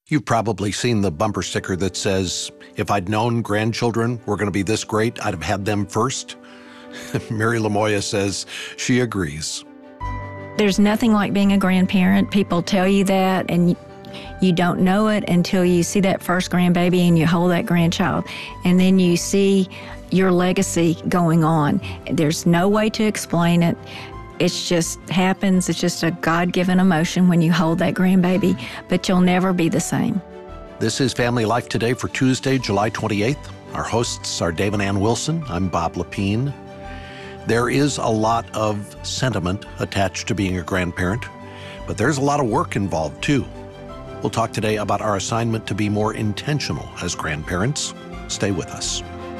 You've probably seen the bumper sticker that says, if I'd known grandchildren were going to be this great, I'd have had them first. Mary Lamoya says she agrees. There's nothing like being a grandparent. People tell you that, and you don't know it until you see that first grandbaby and you hold that grandchild. And then you see your legacy going on. There's no way to explain it. It just happens. It's just a God-given emotion when you hold that grandbaby, but you'll never be the same. This is Family Life Today for Tuesday, July 28th. Our hosts are Dave and Ann Wilson. I'm Bob Lepine. There is a lot of sentiment attached to being a grandparent, but there's a lot of work involved too. We'll talk today about our assignment to be more intentional as grandparents. Stay with us.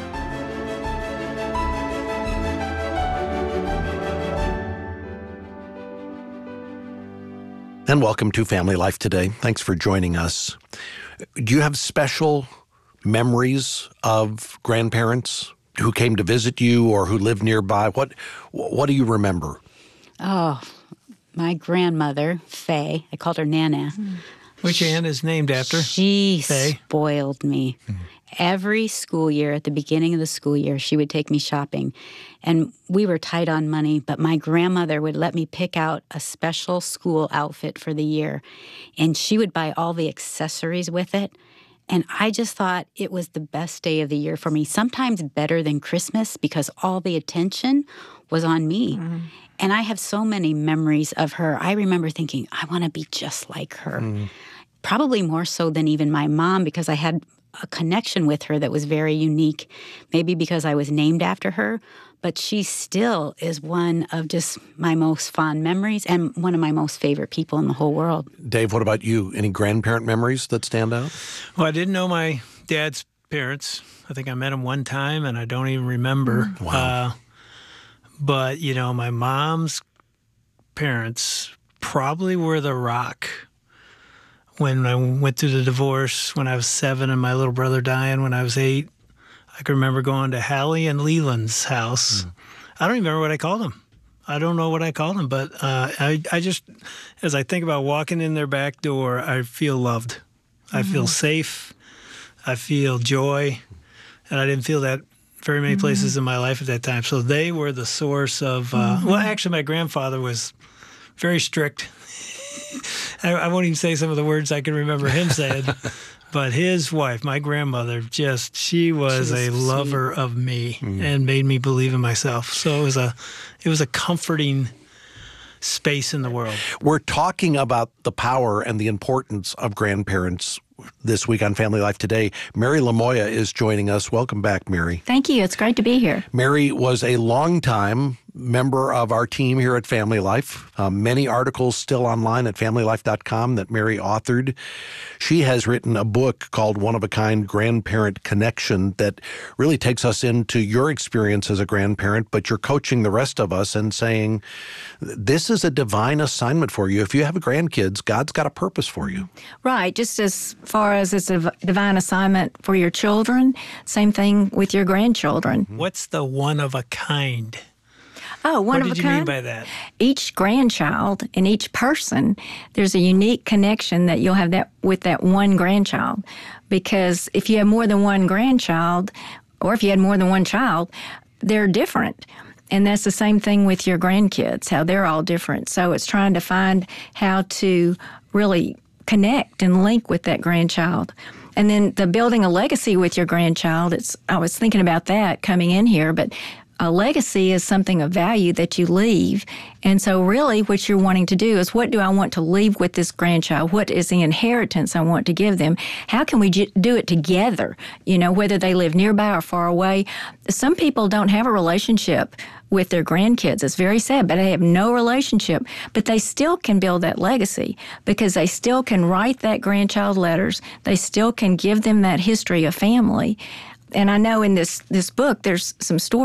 And welcome to Family Life Today. Thanks for joining us. Do you have special memories of grandparents who came to visit you or who lived nearby? What do you remember? Oh, my grandmother, Faye, I called her Nana. Which Ann is named after? She Faye. spoiled me. Every school year, at the beginning of the school year, she would take me shopping. And we were tight on money, but my grandmother would let me pick out a special school outfit for the year. And she would buy all the accessories with it. And I just thought it was the best day of the year for me, sometimes better than Christmas because all the attention was on me. Mm-hmm. And I have so many memories of her. I remember thinking, I want to be just like her. Probably more so than even my mom because I had a connection with her that was very unique, maybe because I was named after her, but she still is one of just my most fond memories and one of my most favorite people in the whole world. Dave, what about you? Any grandparent memories that stand out? Well, I didn't know my dad's parents. I think I met him one time, and I don't even remember. Wow. But, you know, my mom's parents probably were the rock when I went through the divorce when I was 7 and my little brother dying when I was 8. I can remember going to Hallie and Leland's house. I don't even remember what I called them. I don't know what I called them, but I just, as I think about walking in their back door, I feel loved. I feel safe. I feel joy. And I didn't feel that very many places in my life at that time. So they were the source of, well, actually, my grandfather was very strict. I won't even say some of the words I can remember him saying, but his wife, my grandmother, she was a lover of me and made me believe in myself. So it was a comforting space in the world. We're talking about the power and the importance of grandparents this week on Family Life Today. Mary Lamoya is joining us. Welcome back, Mary. Thank you. It's great to be here. Mary was a longtime member of our team here at Family Life. Many articles still online at familylife.com that Mary authored. She has written a book called One of a Kind Grandparent Connection that really takes us into your experience as a grandparent, but you're coaching the rest of us and saying, this is a divine assignment for you. If you have grandkids, God's got a purpose for you. Right. Just as far as it's a divine assignment for your children, same thing with your grandchildren. What's the one of a kind? Oh, one of a kind? What did you mean by that? Each grandchild and each person, there's a unique connection that you'll have that with that one grandchild. Because if you have more than one grandchild, or if you had more than one child, they're different. And that's the same thing with your grandkids, how they're all different. So it's trying to find how to really connect and link with that grandchild. And then the building a legacy with your grandchild, I was thinking about that coming in here, but a legacy is something of value that you leave. And so really what you're wanting to do is, what do I want to leave with this grandchild? What is the inheritance I want to give them? How can we do it together? You know, whether they live nearby or far away. Some people don't have a relationship with their grandkids. It's very sad, but they have no relationship. But they still can build that legacy because they still can write that grandchild letters. They still can give them that history of family. And I know in this book, there's some stories of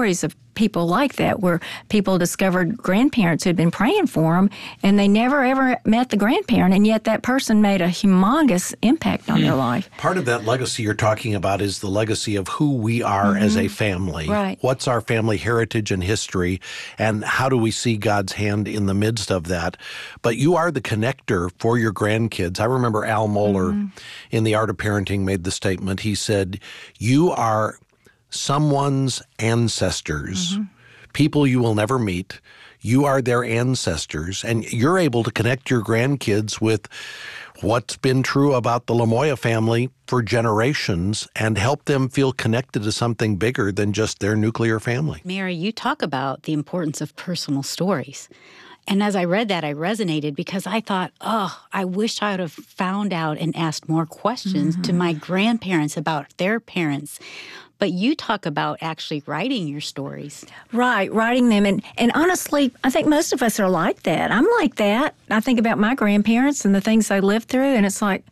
people like that, where people discovered grandparents who'd been praying for them, and they never ever met the grandparent, and yet that person made a humongous impact on their life. Part of that legacy you're talking about is the legacy of who we are as a family. Right. What's our family heritage and history, and how do we see God's hand in the midst of that? But you are the connector for your grandkids. I remember Al Mohler in The Art of Parenting made the statement. He said, you are someone's ancestors, people you will never meet. You are their ancestors, and you're able to connect your grandkids with what's been true about the Lamoya family for generations and help them feel connected to something bigger than just their nuclear family. Mary, you talk about the importance of personal stories. And as I read that, I resonated because I thought, I wish I would have found out and asked more questions to my grandparents about their parents. But you talk about actually writing your stories. Right, writing them. And honestly, I think most of us are like that. I'm like that. I think about my grandparents and the things they lived through, and it's like,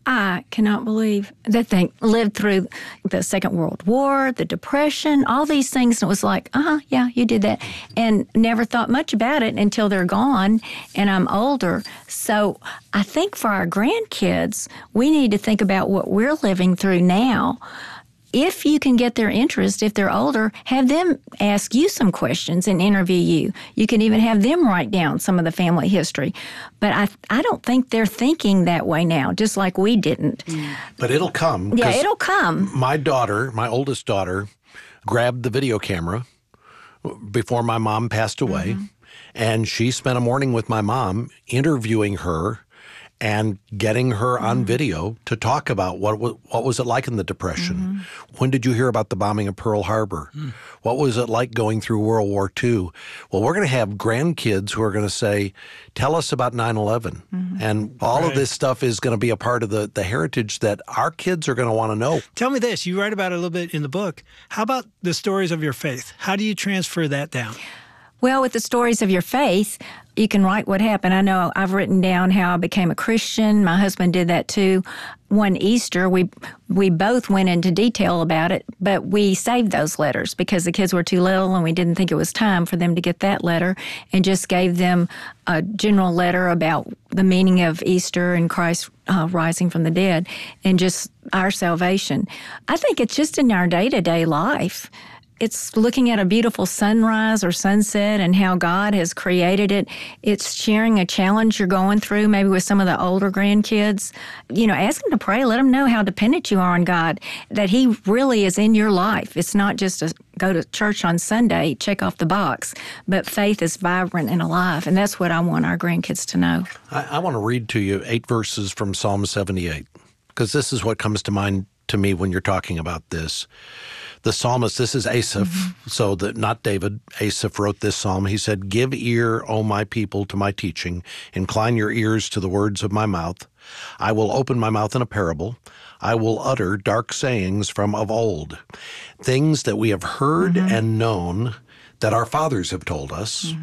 I cannot believe that they lived through the Second World War, the Depression, all these things. And it was like, yeah, you did that. And never thought much about it until they're gone and I'm older. So I think for our grandkids, we need to think about what we're living through now. If you can get their interest, if they're older, have them ask you some questions and interview you. You can even have them write down some of the family history. But I don't think they're thinking that way now, just like we didn't. But it'll come. Yeah, it'll come. My daughter, my oldest daughter, grabbed the video camera before my mom passed away, and she spent a morning with my mom interviewing her and getting her on video to talk about what was it like in the Depression. When did you hear about the bombing of Pearl Harbor? What was it like going through World War II? Well, we're going to have grandkids who are going to say, tell us about 9/11. And all of this stuff is going to be a part of the heritage that our kids are going to want to know. Tell me this. You write about it a little bit in the book. How about the stories of your faith? How do you transfer that down? Well, with the stories of your faith, you can write what happened. I know I've written down how I became a Christian. My husband did that too. One Easter, we both went into detail about it, but we saved those letters because the kids were too little and we didn't think it was time for them to get that letter, and just gave them a general letter about the meaning of Easter and Christ rising from the dead and just our salvation. I think it's just in our day-to-day life. It's looking at a beautiful sunrise or sunset and how God has created it. It's sharing a challenge you're going through, maybe with some of the older grandkids. Ask them to pray. Let them know how dependent you are on God, that He really is in your life. It's not just to go to church on Sunday, check off the box, but faith is vibrant and alive, and that's what I want our grandkids to know. I want to read to you 8 verses from Psalm 78, because this is what comes to mind to me when you're talking about this. The psalmist, this is Asaph, so that not David, Asaph wrote this psalm. He said, "Give ear, O my people, to my teaching. Incline your ears to the words of my mouth. I will open my mouth in a parable. I will utter dark sayings from of old, things that we have heard and known that our fathers have told us.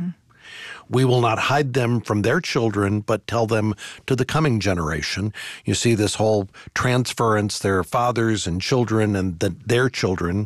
We will not hide them from their children, but tell them to the coming generation." You see this whole transference, their fathers and children and their children.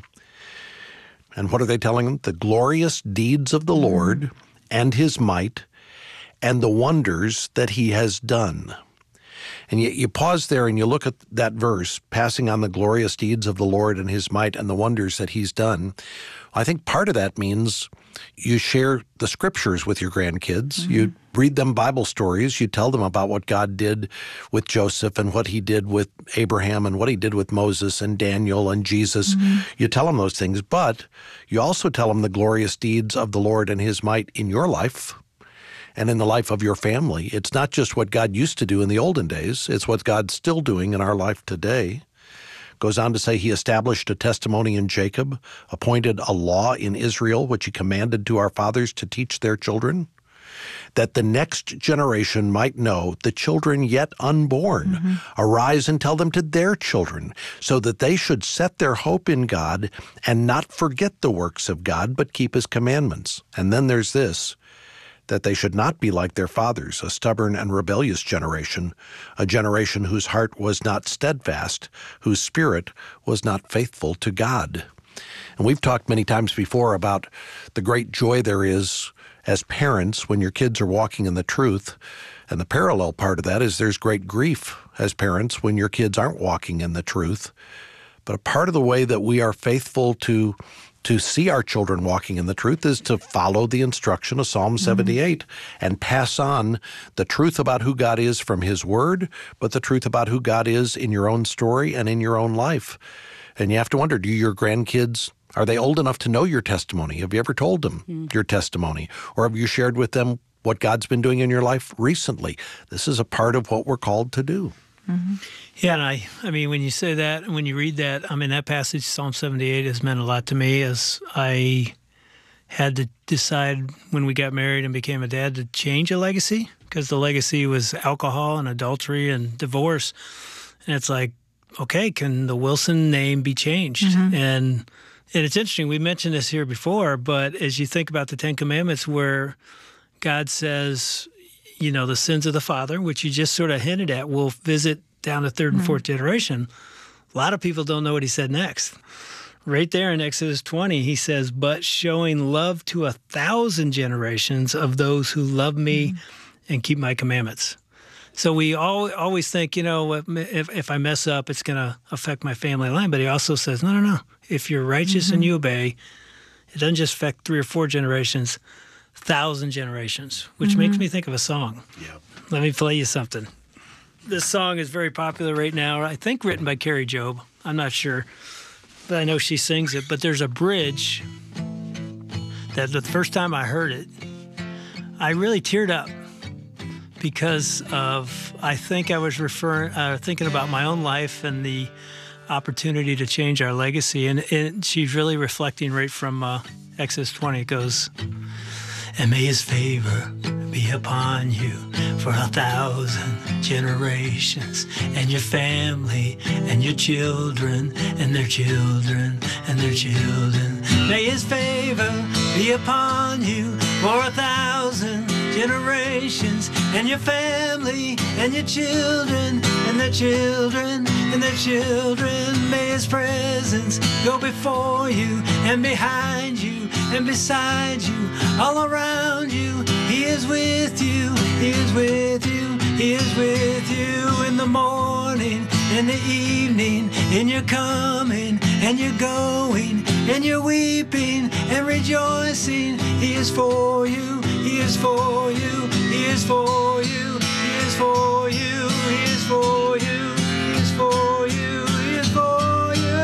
And what are they telling them? The glorious deeds of the Lord and His might and the wonders that He has done. And you pause there and you look at that verse, passing on the glorious deeds of the Lord and His might and the wonders that He's done. I think part of that means you share the scriptures with your grandkids. You read them Bible stories. You tell them about what God did with Joseph and what He did with Abraham and what He did with Moses and Daniel and Jesus. You tell them those things, but you also tell them the glorious deeds of the Lord and His might in your life and in the life of your family. It's not just what God used to do in the olden days. It's what God's still doing in our life today. Goes on to say He established a testimony in Jacob, appointed a law in Israel, which He commanded to our fathers to teach their children, that the next generation might know, the children yet unborn. Arise and tell them to their children, so that they should set their hope in God and not forget the works of God, but keep His commandments. And then there's this, that they should not be like their fathers, a stubborn and rebellious generation, a generation whose heart was not steadfast, whose spirit was not faithful to God. And we've talked many times before about the great joy there is as parents when your kids are walking in the truth. And the parallel part of that is there's great grief as parents when your kids aren't walking in the truth. But a part of the way that we are faithful to see our children walking in the truth is to follow the instruction of Psalm 78 and pass on the truth about who God is from His Word, but the truth about who God is in your own story and in your own life. And you have to wonder, do your grandkids, are they old enough to know your testimony? Have you ever told them your testimony? Or have you shared with them what God's been doing in your life recently? This is a part of what we're called to do. Yeah, and I mean, when you say that, when you read that, I mean, that passage, Psalm 78, has meant a lot to me as I had to decide when we got married and became a dad to change a legacy, because the legacy was alcohol and adultery and divorce. And it's like, okay, can the Wilson name be changed? And it's interesting, we mentioned this here before, but as you think about the Ten Commandments where God says, you know, the sins of the father, which you just sort of hinted at, will visit down to third and fourth generation. A lot of people don't know what he said next. Right there in Exodus 20, he says, but showing love to 1,000 generations of those who love me and keep my commandments. So we always think, you know, if I mess up, it's going to affect my family line. But he also says, no. If you're righteous and you obey, it doesn't just affect 3 or 4 generations, 1,000 generations, which makes me think of a song. Yeah. Let me play you something. This song is very popular right now, I think written by Carrie Job. I'm not sure, but I know she sings it. But there's a bridge that the first time I heard it, I really teared up because of, I think I was thinking about my own life and the opportunity to change our legacy. And she's really reflecting right from Exodus 20. It goes, and may His favor be upon you for 1,000 generations, and your family, and your children, and their children, and their children. May His favor be upon you for 1,000 generations, and your family, and your children, and their children, and their children. May His presence go before you, and behind you, and beside you, all around you. He is with you, He is with you, He is with you in the morning, in the evening, in your coming, and your going, and your weeping, and rejoicing. He is for you, He is for you, He is for you, He is for you, He is for you, He is for you, He is for you.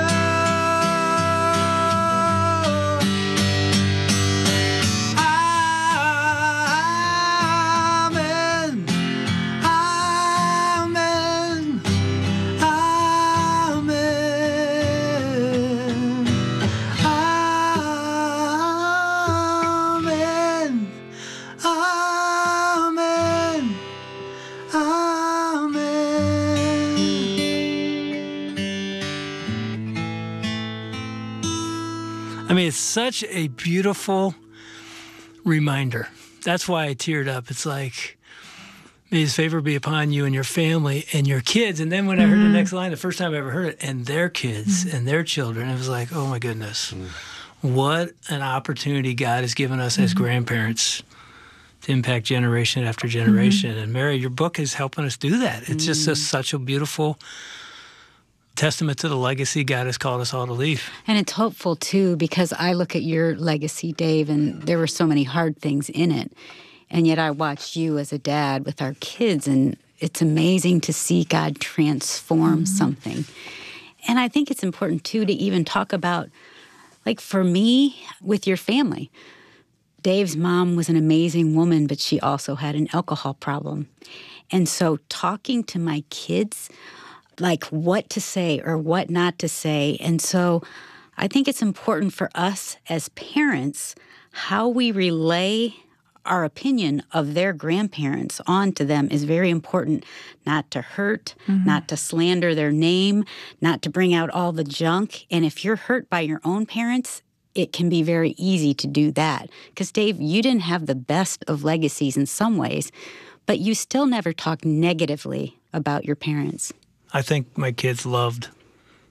I mean, it's such a beautiful reminder. That's why I teared up. It's like, may His favor be upon you and your family and your kids. And then when I heard the next line, the first time I ever heard it, and their kids and their children, it was like, oh my goodness, what an opportunity God has given us as grandparents to impact generation after generation. And Mary, your book is helping us do that. It's just such a beautiful testament to the legacy God has called us all to leave. And it's hopeful, too, because I look at your legacy, Dave, and there were so many hard things in it. And yet I watched you as a dad with our kids, and it's amazing to see God transform something. And I think it's important, too, to even talk about, like for me, with your family. Dave's mom was an amazing woman, but she also had an alcohol problem. And so talking to my kids, like what to say or what not to say. And so I think it's important for us as parents, how we relay our opinion of their grandparents onto them is very important. Not to hurt, not to slander their name, not to bring out all the junk. And if you're hurt by your own parents, it can be very easy to do that. Because, Dave, you didn't have the best of legacies in some ways, but you still never talk negatively about your parents. I think my kids loved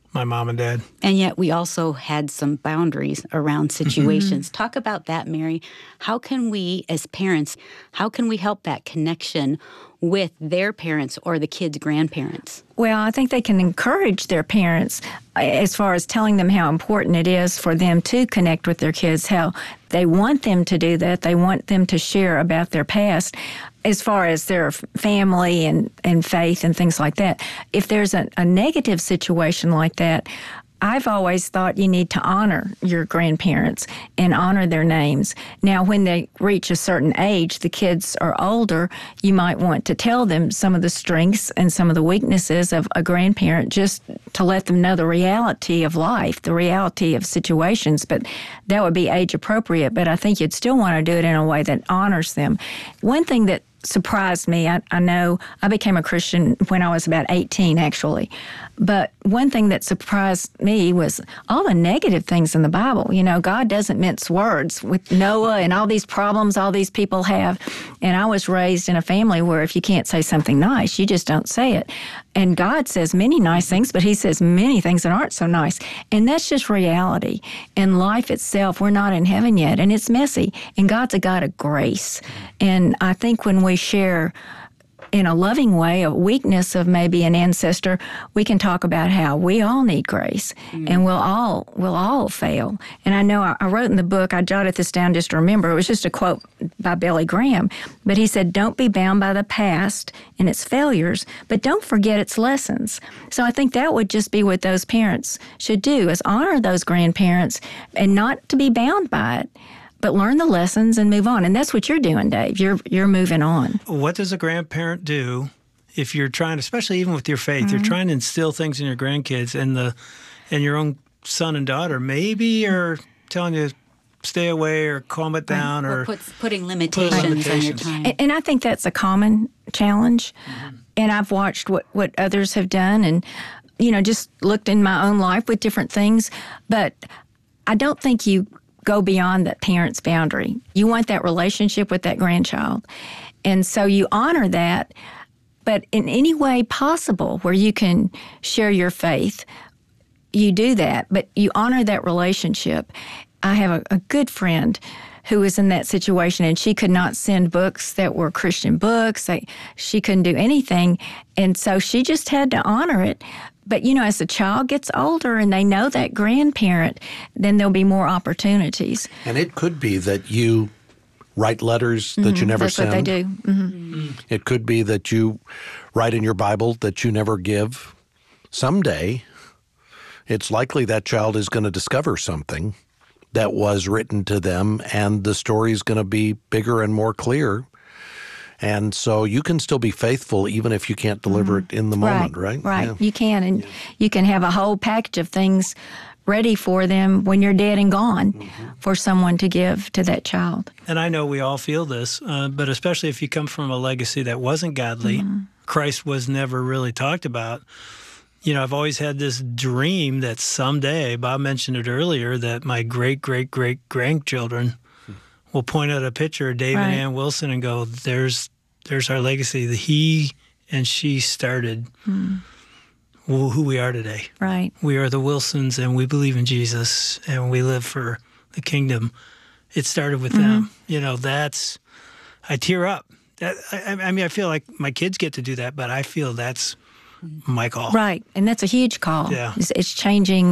my mom and dad. And yet we also had some boundaries around situations. Talk about that, Mary. How can we, as parents, how can we help that connection with their parents or the kids' grandparents? Well, I think they can encourage their parents as far as telling them how important it is for them to connect with their kids, how they want them to do that. They want them to share about their past as far as their family and faith and things like that. If there's a negative situation like that, I've always thought you need to honor your grandparents and honor their names. Now, when they reach a certain age, the kids are older, you might want to tell them some of the strengths and some of the weaknesses of a grandparent just to let them know the reality of life, the reality of situations. But that would be age appropriate. But I think you'd still want to do it in a way that honors them. One thing that surprised me, I know I became a Christian when I was about 18, actually. But one thing that surprised me was all the negative things in the Bible. You know, God doesn't mince words with Noah and all these problems all these people have. And I was raised in a family where if you can't say something nice, you just don't say it. And God says many nice things, but he says many things that aren't so nice. And that's just reality. In life itself, we're not in heaven yet, and it's messy. And God's a God of grace. And I think when we share in a loving way a weakness of maybe an ancestor, we can talk about how we all need grace and we'll all fail. And I know I wrote in the book, I jotted this down just to remember, it was just a quote by Billy Graham, but he said, "Don't be bound by the past and its failures, but don't forget its lessons." So I think that would just be what those parents should do, is honor those grandparents and not to be bound by it, but learn the lessons and move on. And that's what you're doing, Dave. You're moving on. What does a grandparent do if you're trying, especially even with your faith, you're trying to instill things in your grandkids and your own son and daughter maybe are telling you stay away or calm it down or putting limitations on your time. And I think that's a common challenge. And I've watched what others have done and, you know, just looked in my own life with different things. But I don't think you go beyond that parent's boundary. You want that relationship with that grandchild. And so you honor that, but in any way possible where you can share your faith, you do that, but you honor that relationship. I have a good friend who was in that situation, and she could not send books that were Christian books. She couldn't do anything, and so she just had to honor it. But, you know, as the child gets older and they know that grandparent, then there'll be more opportunities. And it could be that you write letters that you never That's send. what they do. It could be that you write in your Bible that you never give. Someday, it's likely that child is going to discover something that was written to them, and the story is going to be bigger and more clear. And so you can still be faithful even if you can't deliver it in the moment, right? Right. Yeah. You can. And you can have a whole package of things ready for them when you're dead and gone for someone to give to that child. And I know we all feel this, but especially if you come from a legacy that wasn't godly, Christ was never really talked about. You know, I've always had this dream that someday, Bob mentioned it earlier, that my great-great-great-grandchildren will point out a picture of Dave and Ann Wilson and go, there's our legacy. He and she started who we are today. Right. We are the Wilsons, and we believe in Jesus, and we live for the kingdom. It started with them. You know, I tear up. I mean, I feel like my kids get to do that, but I feel that's my call. Right. And that's a huge call. Yeah. It's changing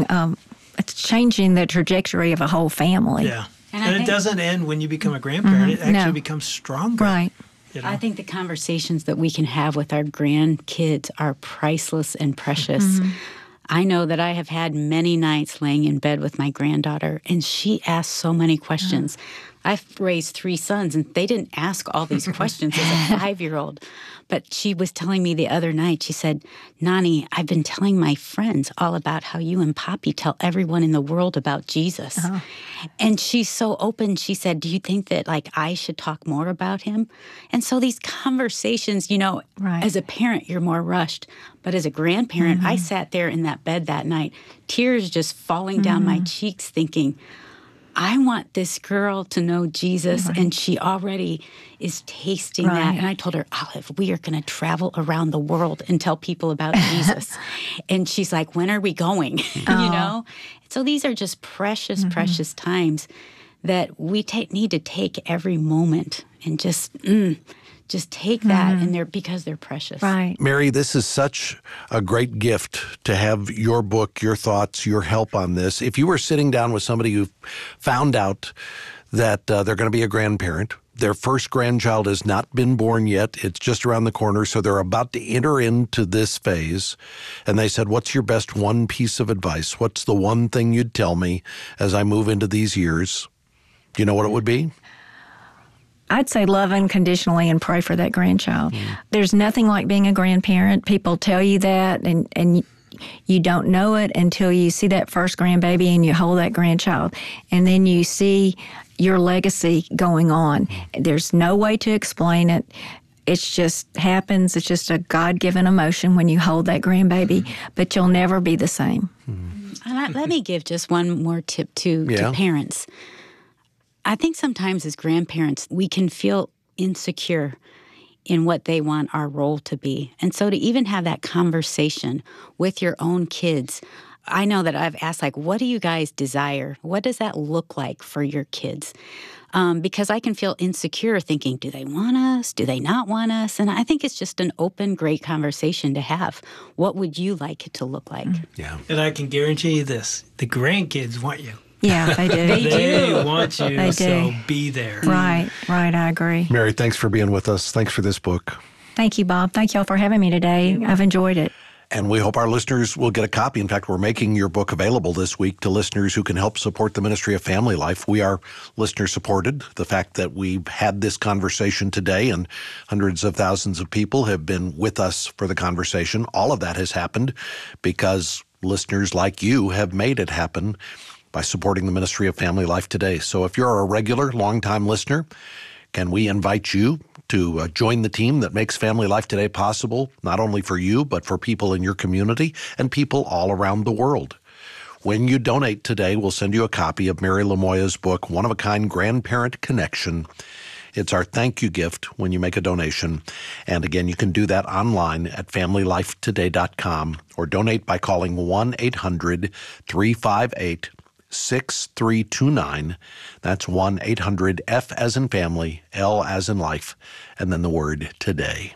the trajectory of a whole family. Yeah. And it doesn't end when you become a grandparent. It actually becomes stronger. Right. You know? I think the conversations that we can have with our grandkids are priceless and precious. I know that I have had many nights laying in bed with my granddaughter, and she asks so many questions. I've raised 3 sons, and they didn't ask all these questions as a 5-year-old. But she was telling me the other night, she said, "Nani, I've been telling my friends all about how you and Poppy tell everyone in the world about Jesus." And she's so open. She said, "Do you think that, like, I should talk more about him?" And so these conversations, you know, as a parent, you're more rushed. But as a grandparent, I sat there in that bed that night, tears just falling down my cheeks, thinking, I want this girl to know Jesus, and she already is tasting that. And I told her, Olive, we are going to travel around the world and tell people about Jesus. And she's like, when are we going? You know? So these are just precious, precious times that we need to take every moment and just take that in there because they're precious. Right. Mary, this is such a great gift to have your book, your thoughts, your help on this. If you were sitting down with somebody who found out that they're going to be a grandparent, their first grandchild has not been born yet, it's just around the corner, so they're about to enter into this phase, and they said, what's your best one piece of advice? What's the one thing you'd tell me as I move into these years? Do you know what it would be? I'd say love unconditionally and pray for that grandchild. There's nothing like being a grandparent. People tell you that, and you don't know it until you see that first grandbaby and you hold that grandchild. And then you see your legacy going on. There's no way to explain it. It just happens. It's just a God-given emotion when you hold that grandbaby, but you'll never be the same. Let me give just one more tip to parents. I think sometimes as grandparents, we can feel insecure in what they want our role to be. And so to even have that conversation with your own kids, I know that I've asked, like, what do you guys desire? What does that look like for your kids? Because I can feel insecure thinking, do they want us? Do they not want us? And I think it's just an open, great conversation to have. What would you like it to look like? Yeah. And I can guarantee you this, the grandkids want you. Yeah, they do. They want you, They so do. be there. Right, I agree. Mary, thanks for being with us. Thanks for this book. Thank you, Bob. Thank you all for having me today. I've enjoyed it. And we hope our listeners will get a copy. In fact, we're making your book available this week to listeners who can help support the Ministry of Family Life. We are listener-supported. The fact that we've had this conversation today and hundreds of thousands of people have been with us for the conversation, all of that has happened because listeners like you have made it happen by supporting the Ministry of Family Life today. So if you're a regular, long-time listener, can we invite you to join the team that makes Family Life Today possible, not only for you, but for people in your community and people all around the world. When you donate today, we'll send you a copy of Mary Lamoya's book, One of a Kind Grandparent Connection. It's our thank you gift when you make a donation. And again, you can do that online at FamilyLifeToday.com or donate by calling 1-800-358-6329. That's 1-800-F as in family, L as in life, and then the word today.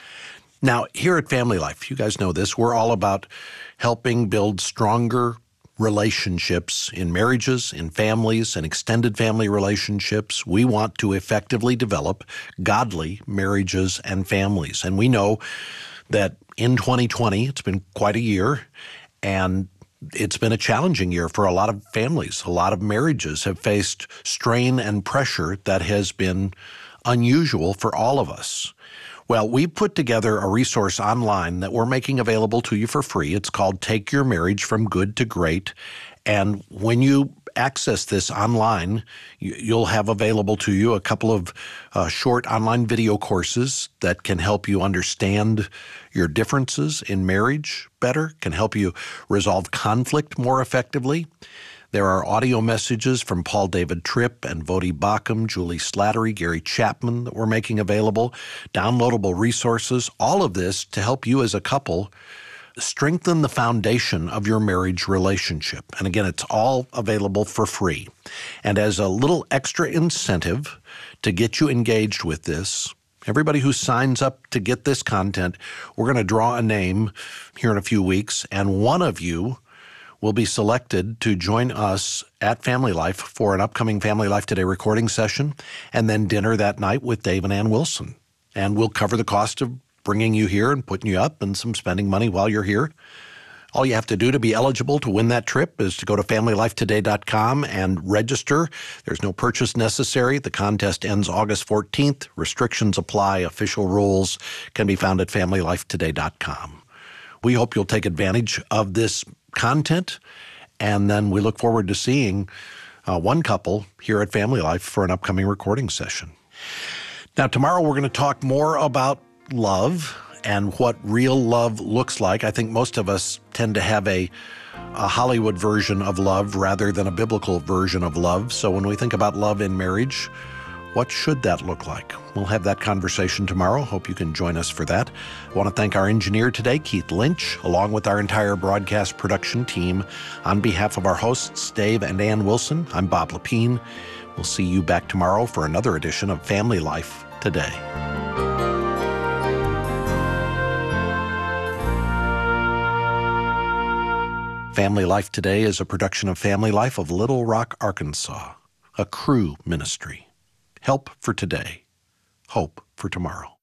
Now, here at Family Life, you guys know this, we're all about helping build stronger relationships in marriages, in families, and extended family relationships. We want to effectively develop godly marriages and families. And we know that in 2020, it's been quite a year, and it's been a challenging year for a lot of families. A lot of marriages have faced strain and pressure that has been unusual for all of us. Well, we put together a resource online that we're making available to you for free. It's called Take Your Marriage from Good to Great. And when you access this online, you'll have available to you a couple of short online video courses that can help you understand your differences in marriage better, can help you resolve conflict more effectively. There are audio messages from Paul David Tripp and Vodi Bakum, Julie Slattery, Gary Chapman that we're making available, downloadable resources, all of this to help you as a couple strengthen the foundation of your marriage relationship. And again, it's all available for free. And as a little extra incentive to get you engaged with this, everybody who signs up to get this content, we're going to draw a name here in a few weeks, and one of you will be selected to join us at Family Life for an upcoming Family Life Today recording session and then dinner that night with Dave and Ann Wilson. And we'll cover the cost of bringing you here and putting you up and some spending money while you're here. All you have to do to be eligible to win that trip is to go to FamilyLifeToday.com and register. There's no purchase necessary. The contest ends August 14th. Restrictions apply. Official rules can be found at FamilyLifeToday.com. We hope you'll take advantage of this content, and then we look forward to seeing one couple here at Family Life for an upcoming recording session. Now, tomorrow we're going to talk more about love and what real love looks like. I think most of us tend to have a a Hollywood version of love rather than a biblical version of love. So when we think about love in marriage, what should that look like? We'll have that conversation tomorrow. Hope you can join us for that. I want to thank our engineer today, Keith Lynch, along with our entire broadcast production team. On behalf of our hosts, Dave and Ann Wilson, I'm Bob Lepine. We'll see you back tomorrow for another edition of Family Life Today. Family Life Today is a production of Family Life of Little Rock, Arkansas, a Cru ministry. Help for today, hope for tomorrow.